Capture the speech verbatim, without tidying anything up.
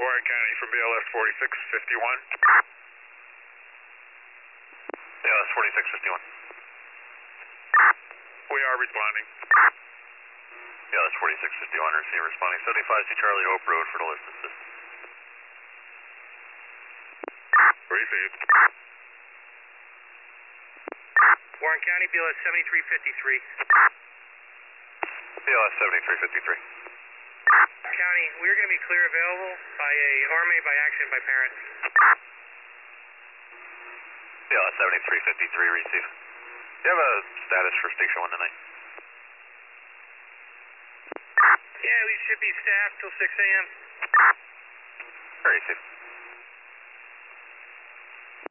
Warren County from B L S forty-six fifty-one. B L S forty-six fifty-one. We are responding. B L S forty-six fifty-one, receive responding. seventy-five C Charlie Hope Road for the list assist. Received. Warren County, B L S seventy-three fifty-three. B L S seventy-three fifty-three. County, we're going to be clear available by a R M A by action by parent. B L S seventy-three fifty-three, receive. Do you have a status for station one tonight? Yeah, we should be staffed till six A M Receive.